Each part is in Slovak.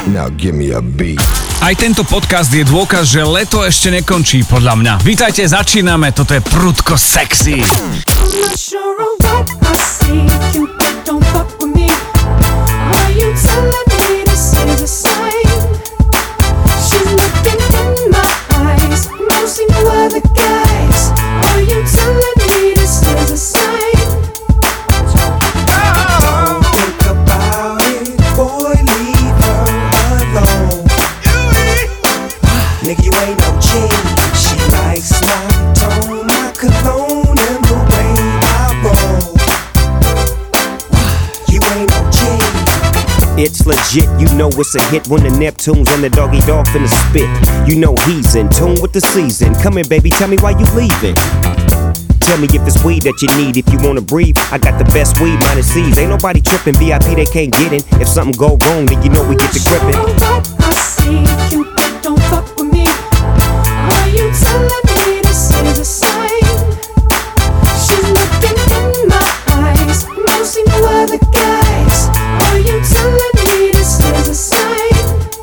Now give me a beat. Aj tento podcast je dôkaz, že leto ešte nekončí, podľa mňa. Vítajte, začíname, toto je prudko sexy. Nigga, you ain't no G. She likes my tone, my cologne, and the way I roll. You ain't no G. It's legit, you know it's a hit when the Neptunes and the doggy dog finna spit. You know he's in tune with the season. Come here, baby, tell me why you leaving. Tell me if it's weed that you need. If you wanna breathe, I got the best weed, minus C's. Ain't nobody tripping, VIP they can't get in. If something go wrong, then you know we get to gripping. I see you, don't fuck with me. Are you telling me this is a sign? She's looking in my eyes, no see no other guys. Are you telling me this is a sign?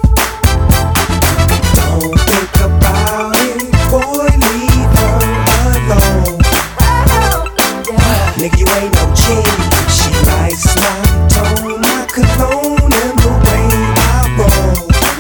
Don't think about it, boy, leave her alone. Nigga, you ain't no G. She likes my tone, my cologne, and the way I roll.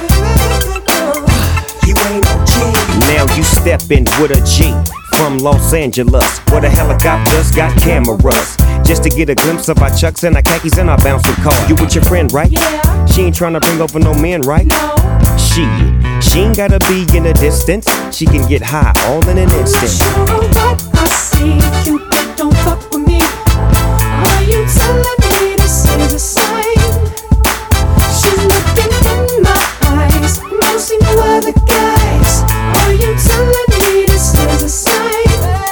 You ain't no G. Now you steppin' with a G from Los Angeles, where the helicopters got cameras, just to get a glimpse of our chucks and our khakis and our bouncing car. You with your friend, right? Yeah. She ain't tryna bring over no men, right? No. She ain't gotta be in a distance. She can get high all in an I'm not instant. sure what I see. Cupid, don't fuck with me. Are you telling me this is a sign? She's looking in my eyes, no see no other guys. Are you telling me this is a sign?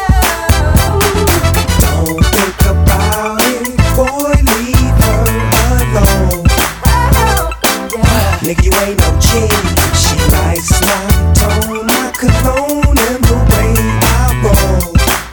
Don't think about it, boy, leave her alone. Nigga, you ain't no G. She likes my tone, my cologne, and the way I roll.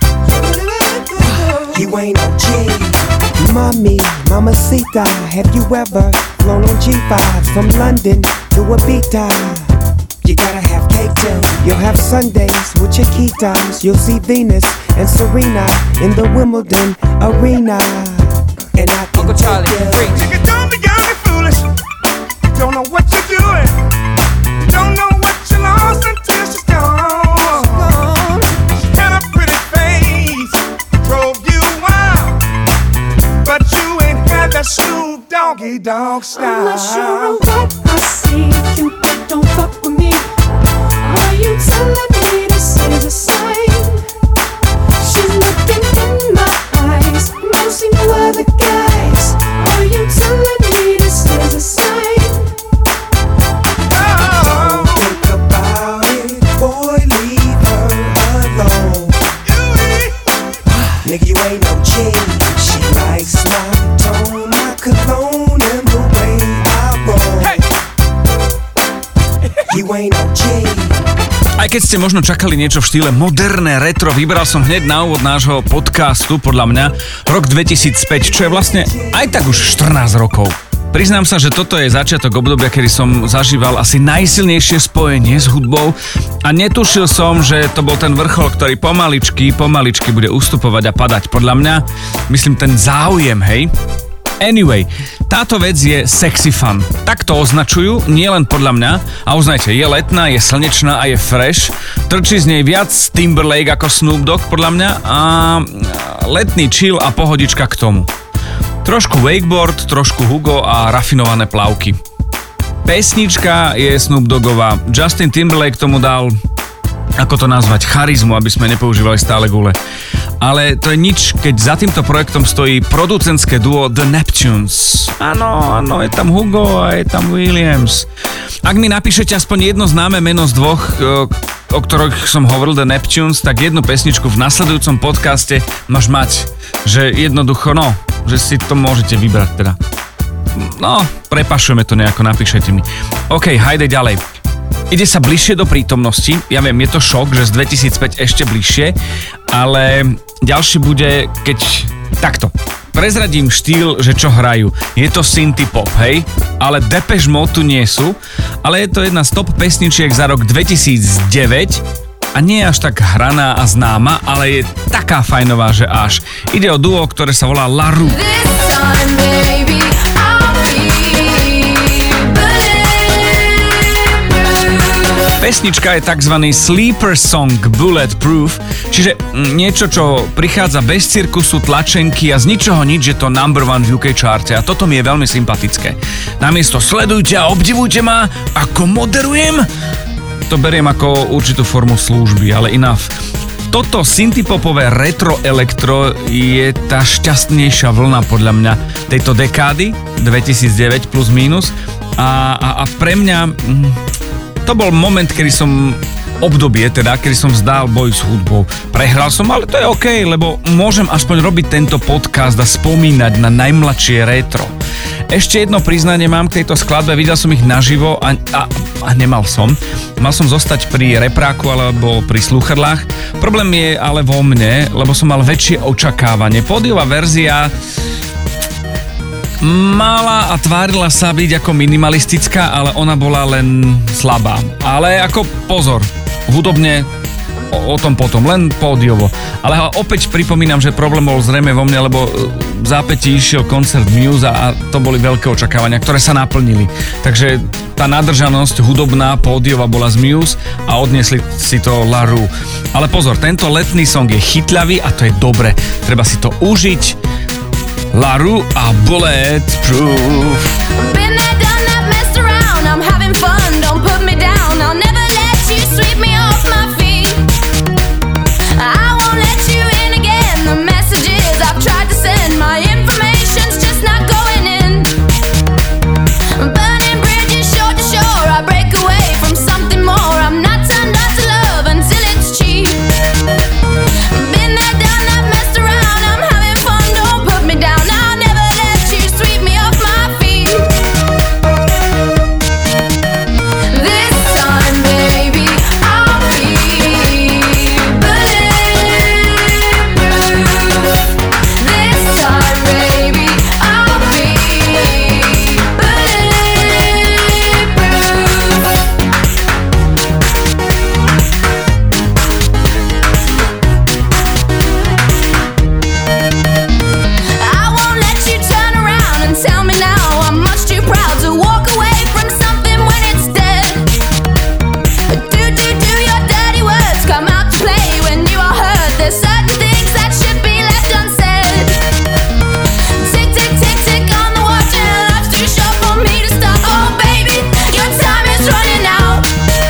You ain't no G. Mommy, mamacita, have you ever flown on G5s from London to Ibiza? You gotta have cake too. You'll have Sundays with your keytimes. You'll see Venus and Serena in the Wimbledon arena. And I can Uncle Charlie, take you. preach. Nigga, don't be young and foolish. You don't know what you're doing. You don't know what you lost until she's gone. She had a pretty face, drove you wild, but you ain't had that Snoop Doggy Dogg I'm style. not sure what I see. Cupid, don't fuck with me. Are you telling me this is a sign? She's looking in my eyes, no see no other guys. Are you telling me this is a sign? Oh, Think about it, boy, leave her alone. Nigga, you ain't no G. She likes my tone, my cologne, and the way I roll. Hey. You ain't no G. Aj keď ste možno čakali niečo v štýle moderné retro, vybral som hneď na úvod nášho podcastu, podľa mňa, rok 2005, čo je vlastne aj tak už 14 rokov. Priznám sa, že toto je začiatok obdobia, kedy som zažíval asi najsilnejšie spojenie s hudbou a netušil som, že to bol ten vrchol, ktorý pomaličky bude ustupovať a padať. Podľa mňa, myslím, ten záujem, hej? Anyway, táto vec je sexy fun. Tak to označujú, nielen podľa mňa. A uznajte, je letná, je slnečná a je fresh. Trčí z nej viac Timberlake ako Snoop Dogg podľa mňa a letný chill a pohodička k tomu. Trošku wakeboard, trošku Hugo a rafinované plavky. Pesnička je Snoop Doggová. Justin Timberlake tomu dal, ako to nazvať, charizmu, aby sme nepoužívali stále gule. Ale to je nič, keď za týmto projektom stojí producentské duo The Neptunes. Áno, je tam Hugo a je tam Williams. Ak mi napíšete aspoň jedno známe meno z dvoch, o ktorých som hovoril, The Neptunes, tak jednu pesničku v nasledujúcom podcaste máš mať. Že jednoducho, že si to môžete vybrať teda. Prepašujeme to nejako, napíšete mi. OK, hajde ďalej. Ide sa bližšie do prítomnosti, ja viem, je to šok, že z 2005 ešte bližšie, ale ďalšie bude, keď takto. prezradím štýl, že čo hrajú. Je to synthie pop, hej? Ale Depeche Mode tu nie sú, ale je to jedna z top pesničiek za rok 2009 a nie je až tak hraná a známa, ale je taká fajnová, že až. Ide o duo, ktoré sa volá La Roux. Pesnička je tzv. Sleeper song Bulletproof, čiže niečo, čo prichádza bez cirkusu, tlačenky a z ničoho nič, je to number one v UK charte a toto mi je veľmi sympatické. Namiesto sledujte a obdivujte ma, ako moderujem, to beriem ako určitú formu služby, ale enough. Toto synthpopové retro elektro je tá šťastnejšia vlna podľa mňa tejto dekády 2009 plus minus a pre mňa to bol moment, kedy som kedy som vzdal boj s hudbou. Prehral som, ale to je OK, lebo môžem aspoň robiť tento podcast a spomínať na najmladšie retro. Ešte jedno priznanie mám k tejto skladbe, videl som ich naživo a nemal som. Mal som zostať pri repráku alebo pri slúchadlách. Problém je ale vo mne, lebo som mal väčšie očakávanie. Pódiová verzia mala a tvárila sa byť ako minimalistická, ale ona bola len slabá. Ale ako pozor, hudobne o tom potom, len pódiovo. Ale opäť pripomínam, že problém bol zrejme vo mne, lebo v zápätí išiel koncert Muse a to boli veľké očakávania, ktoré sa naplnili. Takže tá nadržanosť hudobná pódiova bola z Muse a odniesli si to La Roux. Ale pozor, tento letný song je chytľavý a to je dobre. Treba si to užiť. La Roux a Bulletproof. Been there, done that, messed around. I'm having fun, don't put me down. I'll never let you sweep me off my feet. I won't let you in again. The messages I've tried to send, my information's just not going in. Burning bridges shore to shore, I break away from something more. I'm not turned on to love until it's cheap. Been there, done that, messed around. I'm having fun, don't put me down. I'll never let you sweep me off my feet. This time, baby, I'll be bulletproof. This time, baby, I'll be I won't let you turn around and tell me now I'm much too proud to walk away from something when it's dead. Do your dirty words come out to play when you are hurt? There's certain things that should be left unsaid. Tick, tick, tick, tick on the watch and life's too short for me to stop. Oh baby, your time is running out.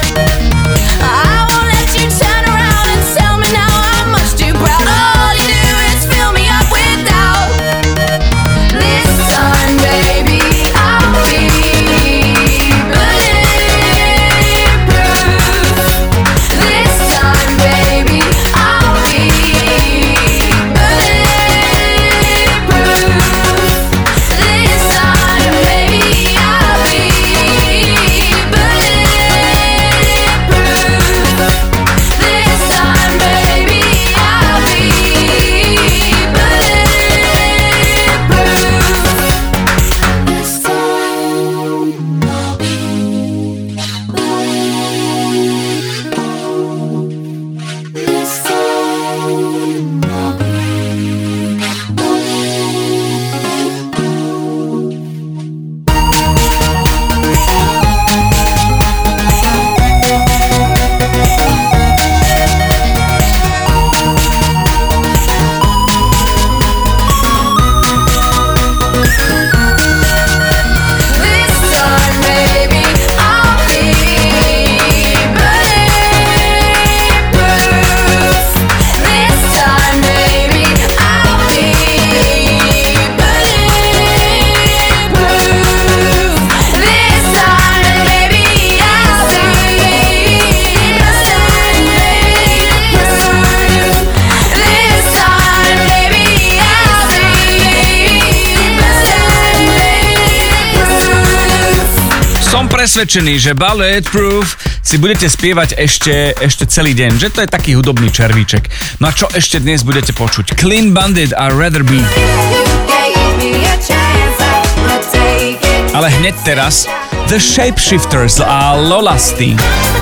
I won't let you turn around and tell me now I'm much too proud. All you do is fill me up with doubt. This time, baby, I'll be bulletproof. This time, baby, I'll be bulletproof. This time, baby, I'll be bulletproof. This time, baby, I'll be presvedčený, že Bulletproof si budete spievať ešte celý deň, že to je taký hudobný červíček. No a čo ešte dnes budete počuť? Clean Bandit a Rather Be. Yeah. Ale hneď teraz The Shapeshifters a Lola Steen.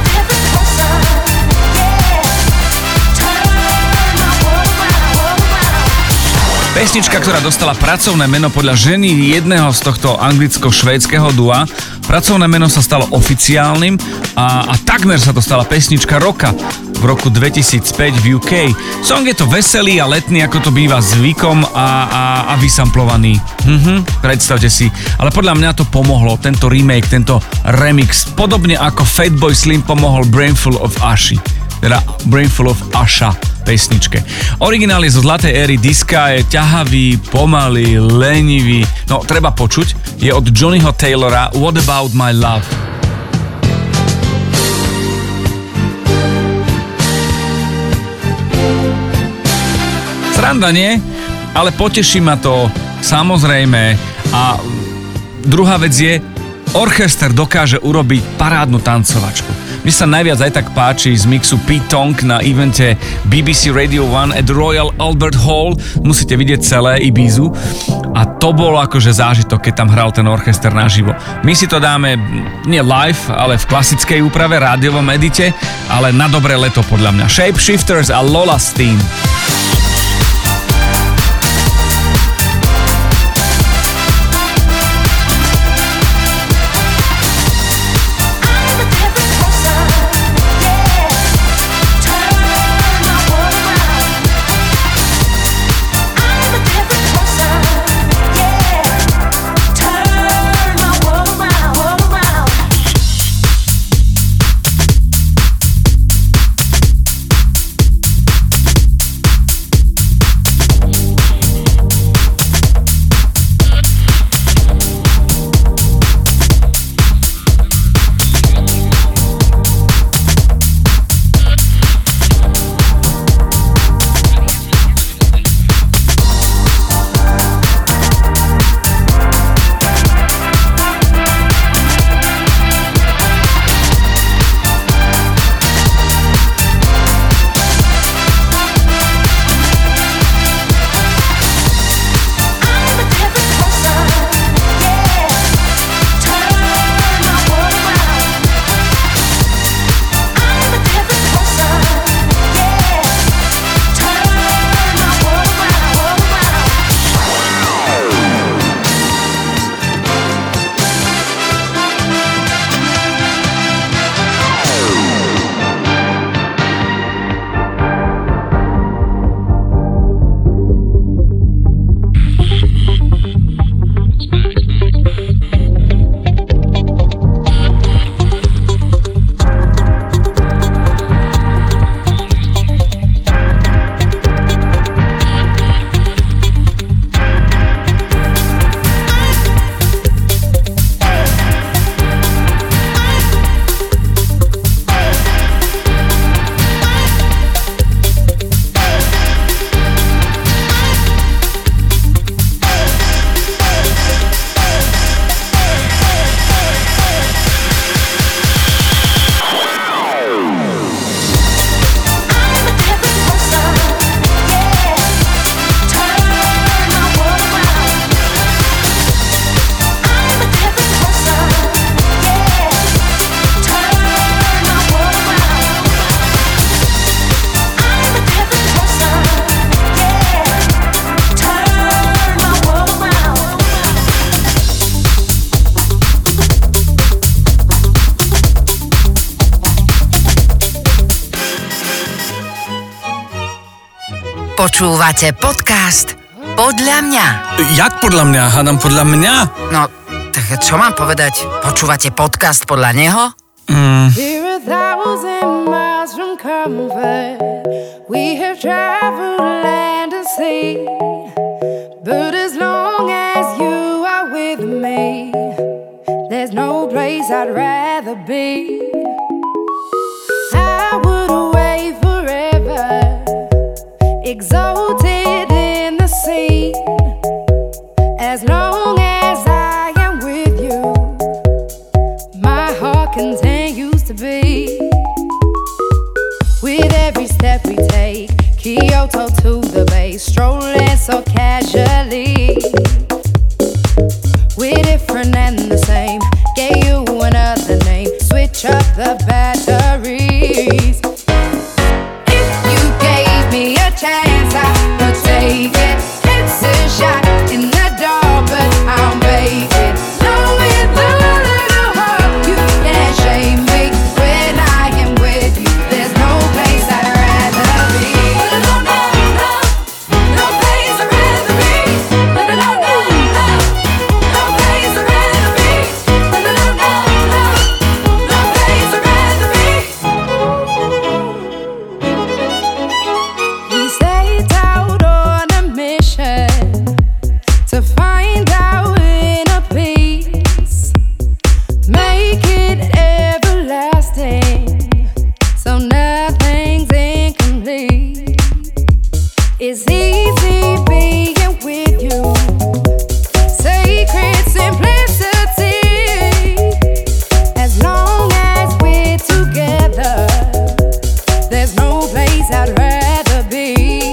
Pesnička, ktorá dostala pracovné meno podľa ženy jedného z tohto anglicko-švédskeho dua. Pracovné meno sa stalo oficiálnym a takmer sa to stala pesnička roka v roku 2005 v UK. Song je to veselý a letný, ako to býva zvykom a vysamplovaný. Predstavte si. Ale podľa mňa to pomohlo, tento remake, tento remix. Podobne ako Fatboy Slim pomohol Brainful of Ashy. Teda Brainful of Asha pesničke. Originál je zo zlatej éry diska, je ťahavý, pomalý, lenivý. No, treba počuť. Je od Johnnyho Taylora What About My Love. Sranda, nie? Ale poteší ma to, samozrejme. A druhá vec je, orchester dokáže urobiť parádnu tancovačku. Mne sa najviac aj tak páči z mixu Pete Tong na evente BBC Radio 1 at Royal Albert Hall. Musíte vidieť celé Ibizu. A to bol akože zážitok, keď tam hral ten orchester naživo. My si to dáme nie live, ale v klasickej úprave, rádiovom edite, ale na dobré leto podľa mňa. Shapeshifters a Lola Steen. Počúvate podcast Podľa mňa. Jak podľa mňa? Hádam podľa mňa? No, tak čo mám povedať? Počúvate podcast podľa neho? We're 1,000 miles from comfort. We have traveled land and sea. But as long as you are with me, there's no place I'd rather be. I would away forever, exalted in the sea. As long as I am with you, my heart continues to beat. With every step we take, Kyoto to the bay, strolling so casually. We're different and the same. switch up the batteries. If you gave me a chance, I would take it. It's a shot in the dark, but I'll make it. Knowing the little heart, you can't shame me. When I am with you, there's no place I'd rather be. No, no, no, no place I'd rather be. No, no, no, no, no place I'd rather be. No, no, no, no, no place I'd rather be. We set out on a mission to find our inner peace, make it everlasting, so nothing's incomplete. It's easy being with you, sacred simplicity. As long as we're together, there's no place I'd rather be.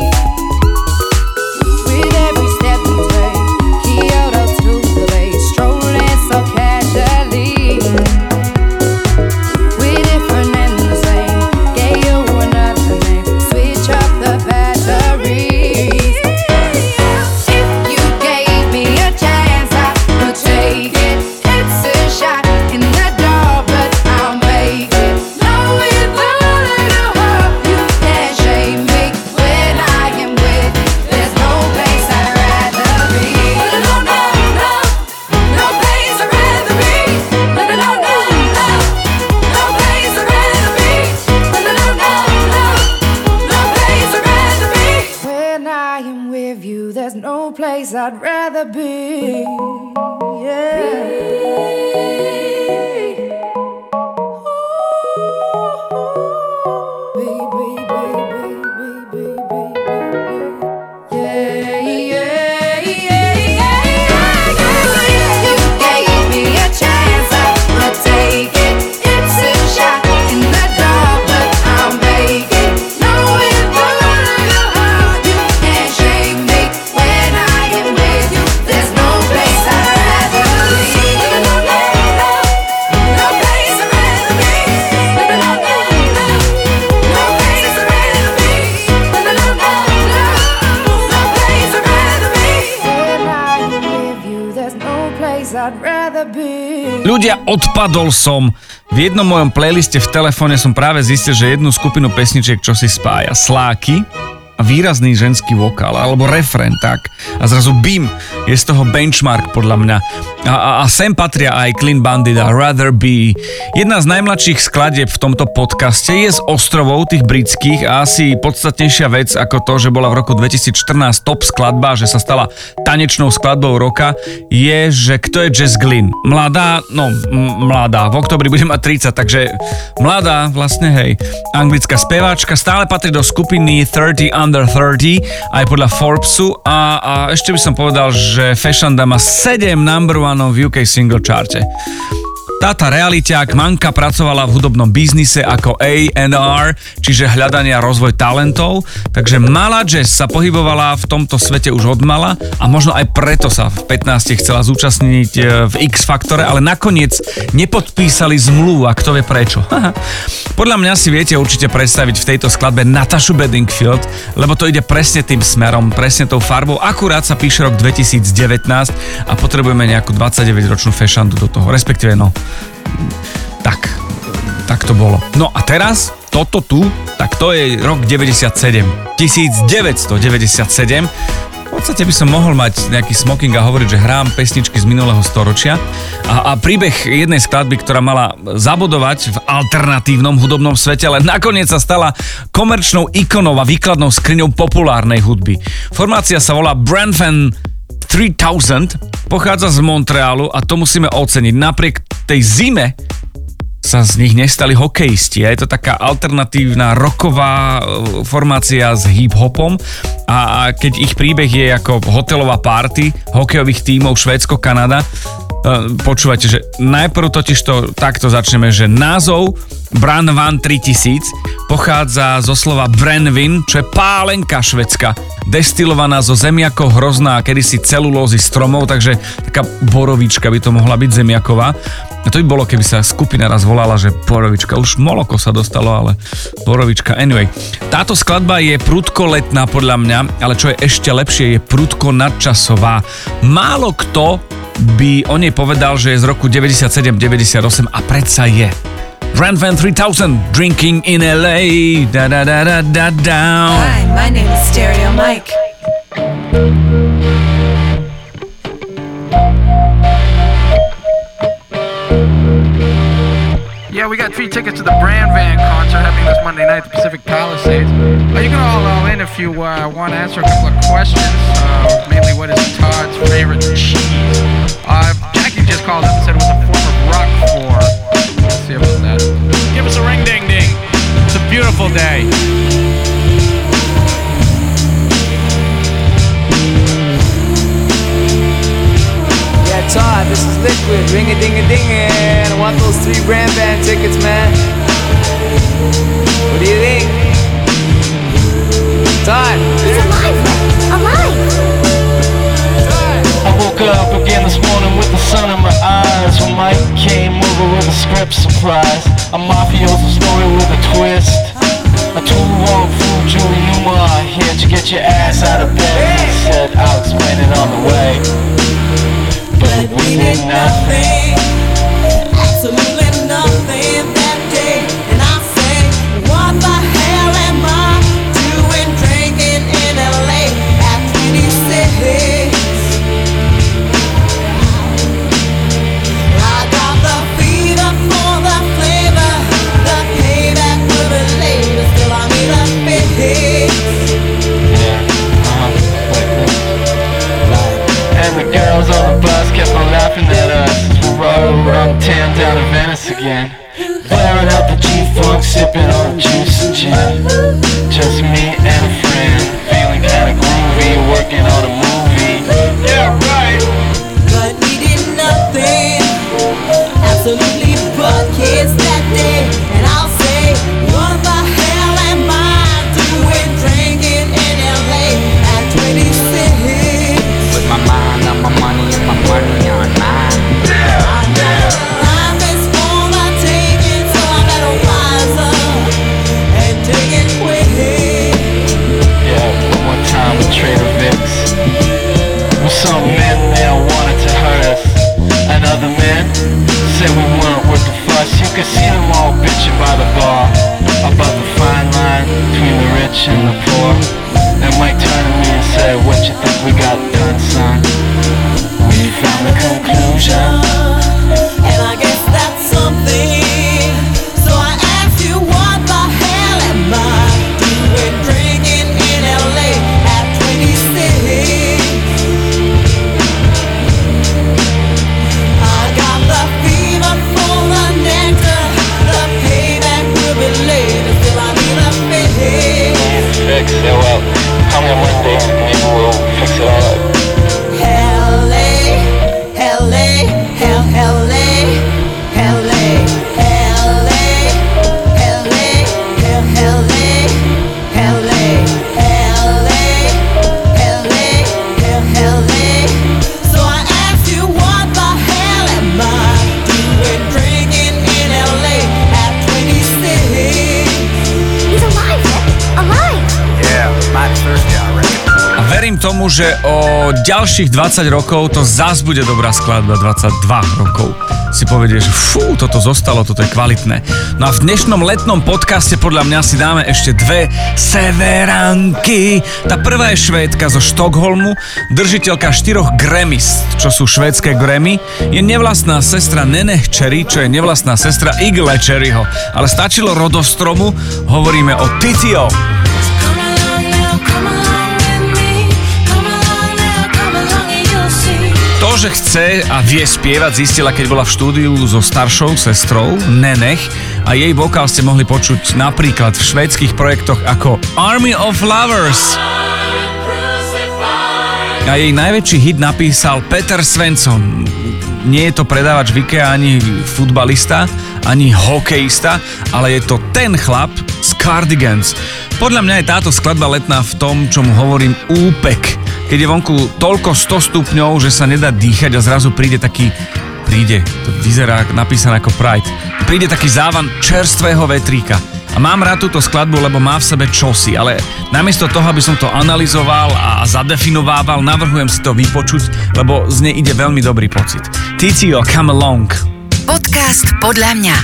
With every step we take, Kyoto to the bay, strolling so casually. We're different and the same, gave you another name, switch up the batteries. If you gave me a chance, I would take it. It's a shot in the dark, but I'll make it. Knowing the little heart, you can't shame me. When I am with you, there's no place I'd rather be. No, no, no, no place I'd rather be. No, no, no, no, no place I'd rather be. No, no, no, no, no place I'd rather be. When I am with you, there's no place I'd rather be. I'd rather be. Ľudia, odpadol som. V jednom mojom playliste v telefóne som práve zistil, že jednu skupinu pesničiek, čo si spája Sláky a výrazný ženský vokál, alebo refrén, tak. A zrazu bim, je z toho benchmark podľa mňa. A sem patria aj Clean Bandit a Rather Be. Jedna z najmladších skladieb v tomto podcaste je z ostrovov tých britských a asi podstatnejšia vec ako to, že bola v roku 2014 top skladba, že sa stala tanečnou skladbou roka, je, že kto je Jess Glynne. Mladá, v októbri bude mať 30, takže mladá, vlastne hej, anglická speváčka, stále patrí do skupiny 30 Under 30, aj podľa Forbesu a ešte by som povedal, že Fashionda má 7 number one v UK single charte. Táta realiťák Manka pracovala v hudobnom biznise ako A&R, čiže hľadanie a rozvoj talentov, takže malá Jess sa pohybovala v tomto svete už odmala a možno aj preto sa v 15 chcela zúčastniť v X-Faktore, ale nakoniec nepodpísali zmluvu a kto vie prečo. Podľa mňa si viete určite predstaviť v tejto skladbe Natashu Bedingfield, lebo to ide presne tým smerom, presne tou farbou, akurát sa píše rok 2019 a potrebujeme nejakú 29-ročnú Fashiondu do toho, respektíve tak to bolo. No a teraz, toto tu, tak to je rok 97. 1997. V podstate by som mohol mať nejaký smoking a hovoriť, že hrám pesničky z minulého storočia a príbeh jednej skladby, ktorá mala zabodovať v alternatívnom hudobnom svete, ale nakoniec sa stala komerčnou ikonou a výkladnou skriňou populárnej hudby. Formácia sa volá Brandfan 3000, pochádza z Montrealu a to musíme oceniť. Napriek tej zime sa z nich nestali hokejisti. Je to taká alternatívna rocková formácia s hip-hopom a keď ich príbeh je ako hotelová party hokejových tímov Švédsko-Kanada, počúvate, že najprv totiž to takto začneme, že názov Branvan 3000 pochádza zo slova Brenvin, čo je pálenka švédska, destilovaná zo zemiakov hrozná kedysi celulózy stromov, takže taká borovička by to mohla byť zemiaková. A to by bolo, keby sa skupina raz volala, že borovička. Už moloko sa dostalo, ale borovička. Anyway, táto skladba je prudkoletná podľa mňa, ale čo je ešte lepšie, je prudko nadčasová. Málo kto by o nej povedal, že je z roku 97-98 a predsa je. Branvan 3000, Drinking in LA, da da da da da da. Hi, my name is Stereo Mike. Yeah, we got 3 tickets to the Branvan concert happening this Monday night at the Pacific Palisades. You can all in if you want to answer a couple of questions. Mainly, what is Todd's favorite cheese? Jackie just called up and said it was a form of Roquefort. Let's see about that. Give us a ring ding ding. It's a beautiful day. Todd, this is Liquid, ring-a-ding-a-dingin'. I want those 3 Branvan tickets, man. What do you think? Todd! He's alive! Alive! I woke up again this morning with the sun in my eyes when Mike came over with a script surprise. A mafioso story with a twist. A too-long fool, Julie Newmar, here to get your ass out of bed. He said, I'll explain it on the way. But we did nothing, absolutely nothing that day. And I say, what the hell am I doing drinking in LA at 26? I got the fever for the flavor, the payback will be later, still I need a fix. And the girls on the bus kept on laughing at us as we rode around town down to Venice again. Blaring out the G-Funk, sipping on juice and gin. Just me and a friend, feeling kinda groovy, working on a movie. Yeah, right! But we did nothing, absolutely butt kids that day. And I'll say, what the hell am I doing drinking in LA at 26? With my mind on my money and my money on mine. Life is for the taking, so I better wise up and take it quick. Yeah, one more time with Trader Vic's. With some men there wanted to hurt us, and other men said we weren't worth the fuss. You could see them all bitching by the bar about the fine line between the rich and the poor. And Mike turned to me and said, what you think we got done, son? We found the conclusion, and I guess that's something. So I asked you, what the hell am I doing drinking in LA at 26? I got the fever for the nectar, the payback will be later, still I need a fix. Fix it, well, call me on Monday, maybe we'll fix it all up. Tomu, že o ďalších 20 rokov to zás bude dobrá skladba, 22 rokov. Si povedieš, fú, toto zostalo, toto je kvalitné. No a v dnešnom letnom podcaste podľa mňa si dáme ešte 2 severanky. Tá prvá je Švédka zo Štokholmu, držiteľka 4 Grammys, čo sú švédske Grammy. Je nevlastná sestra Neneh Cherry, čo je nevlastná sestra Igle Cherryho. Ale stačilo rodostromu, hovoríme o Titio. To, že chce a vie spievať, zistila, keď bola v štúdiu so staršou sestrou Neneh a jej vokál ste mohli počuť napríklad v švédskych projektoch ako Army of Lovers. A jej najväčší hit napísal Peter Svensson. Nie je to predávač v IKEA, ani futbalista, ani hokejista, ale je to ten chlap z Cardigans. Podľa mňa je táto skladba letná v tom, čomu hovorím úpek. Keď je vonku toľko 100 stupňov, že sa nedá dýchať a zrazu to vyzerá napísané ako Pride. Príde taký závan čerstvého vetríka. A mám rád túto skladbu, lebo má v sebe čosi, ale namiesto toho, aby som to analyzoval a zadefinovával, navrhujem si to vypočuť, lebo z nej ide veľmi dobrý pocit. Tizio, Come Along. Podcast Podľa mňa.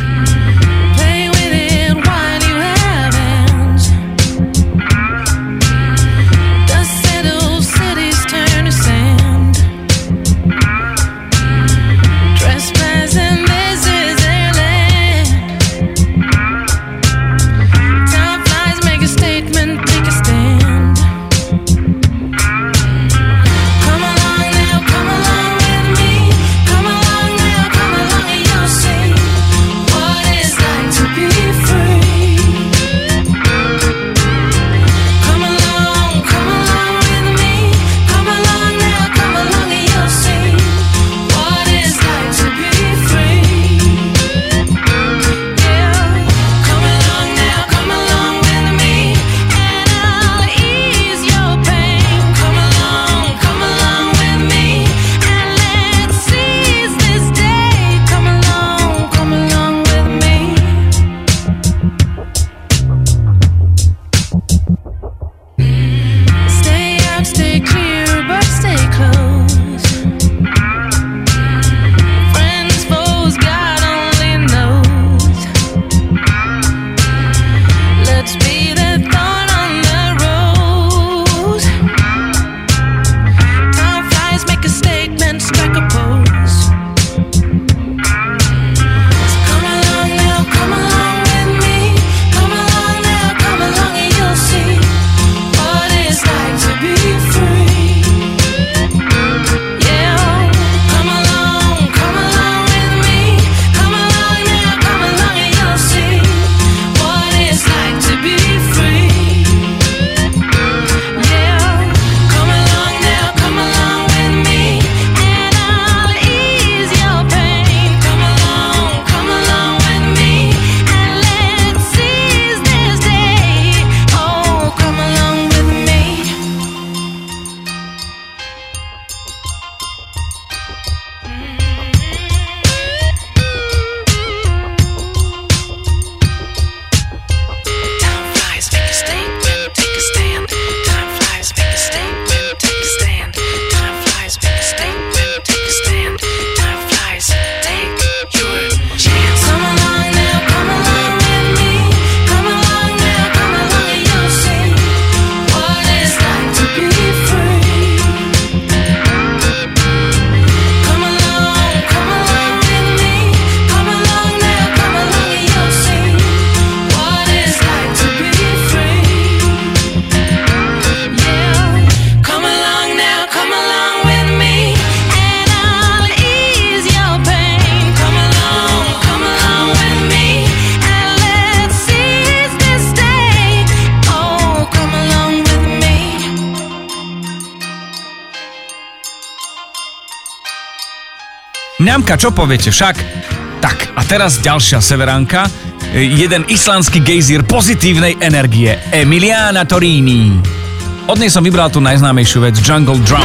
Ňamka, čo poviete však? Tak, a teraz ďalšia severánka. Jeden islandský gejzír pozitívnej energie. Emiliana Torini. Od nej som vybral tú najznámejšiu vec, Jungle Drum.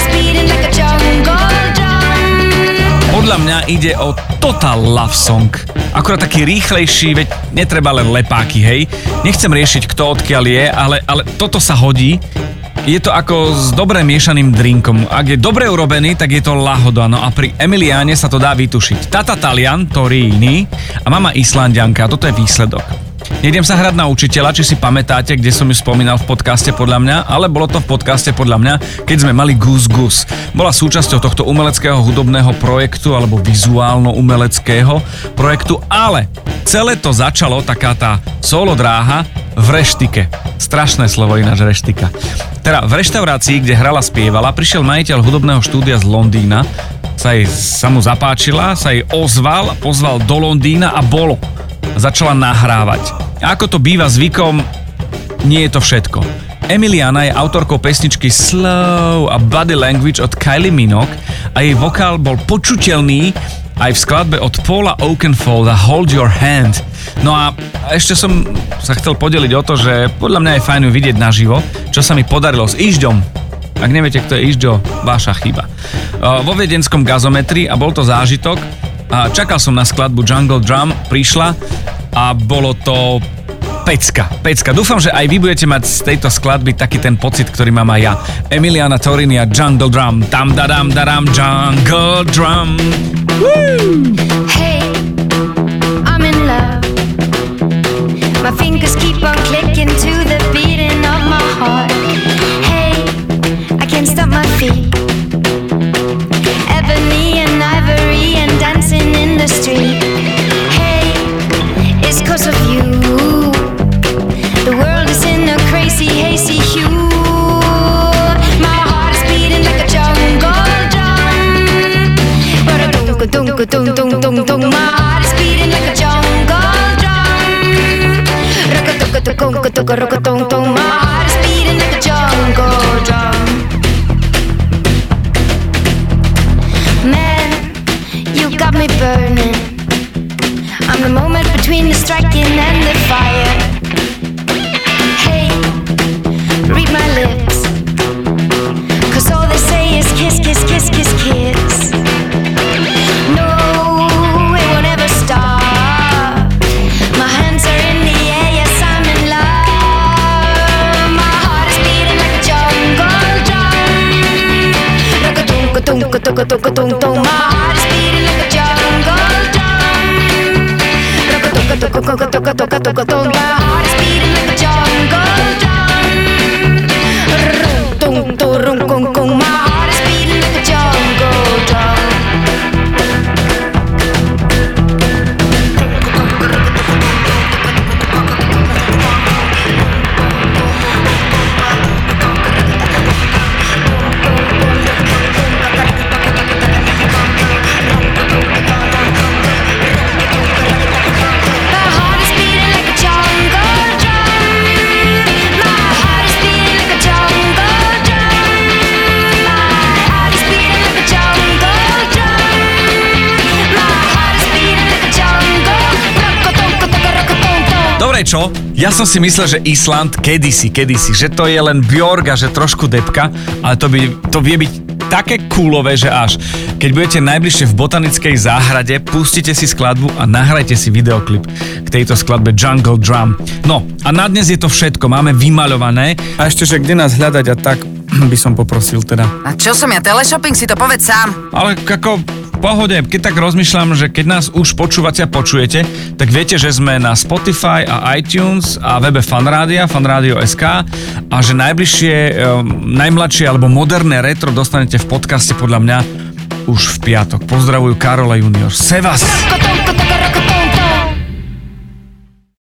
Podľa mňa ide o total love song. Akurát taký rýchlejší, veď netreba len lepáky, hej. Nechcem riešiť, kto odkiaľ je, ale toto sa hodí. Je to ako s dobre miešaným drinkom. Ak je dobre urobený, tak je to lahoda. No a pri Emiliáne sa to dá vytušiť. Tata Talian, Torini a mama Islandianka. Toto je výsledok. Nejdem sa hrať na učiteľa, či si pamätáte, kde som ju spomínal v podcaste Podľa mňa, ale bolo to v podcaste Podľa mňa, keď sme mali Goose Goose. Bola súčasťou tohto umeleckého hudobného projektu alebo vizuálno-umeleckého projektu, ale celé to začalo, taká tá solo dráha, v reštike. Strašné slovo ináč, reštika. Teda v reštaurácii, kde hrala, spievala, prišiel majiteľ hudobného štúdia z Londýna, sa mu zapáčila, sa jej ozval, pozval do Londýna a bolo. Začala nahrávať. A ako to býva zvykom, nie je to všetko. Emiliana je autorkou pesničky Slow a Body Language od Kylie Minogue a jej vokál bol počuteľný aj v skladbe od Paula Oakenfolda Hold Your Hand. No a ešte som sa chcel podeliť o to, že podľa mňa je fajn ju vidieť naživo, čo sa mi podarilo s Ižďom. Ak neviete, kto je Ižďo, vaša chyba. Vo viedenskom Gazometri a bol to zážitok. A čakal som na skladbu Jungle Drum, prišla a bolo to pecka. Dúfam, že aj vy budete mať z tejto skladby taký ten pocit, ktorý mám aj ja. Emiliana Torini a Jungle Drum. Tam dadam dadam Jungle Drum. Woo! Hey, I'm in love. My fingers keep on clicking to the beating of my heart. Hey, I can't stop my feet. Ebony and ivory and dancing in the street. Hey, it's 'cause of you. The world is in a crazy, hazy hue. My heart is beating like a jungle drum. Ba-da-dum-ka-dum-ka-dum-dum-dum-dum. My heart is beating like a jungle drum. Rock-a-dum-ka-dum-ka-dum-ka-dum-ka-dum. My heart is beating like a jungle drum. Man, you got me burning. I'm the moment between the striking and the fire. Hey, read my lips, 'cause all they say is kiss, kiss, kiss, kiss, kiss. No, it won't ever stop. My hands are in the air, yes, I'm in love. My heart is beating like a jungle drum. Rock-a-dum-ka-dum-ka-dum-ka-dum-ka-dum. My heart is beating like a jungle drum. Rock-a-dum-ka-dum-ka-dum-ka-dum-ka-dum. My heart is beating like a jungle drum. Rum-tum-tum-rum-kum-kum. My heart is beating like a jungle drum. Dobre, čo? Ja som si myslel, že Island kedysi, že to je len Björk a že trošku depka, ale to vie byť také coolové, že až. Keď budete najbližšie v botanickej záhrade, pustite si skladbu a nahrajte si videoklip k tejto skladbe Jungle Drum. No, a na dnes je to všetko, máme vymaľované. A ešte, že kde nás hľadať a tak by som poprosil teda. A čo som ja, teleshopping, si to povedz sám. Ale ako v pohode, keď tak rozmýšľam, že keď nás už počúvate a počujete, tak viete, že sme na Spotify a iTunes a webe fanradio.sk a že najmladšie alebo moderné retro dostanete v podcaste podľa mňa už v piatok. Pozdravujú Karol a Junior. Sevas!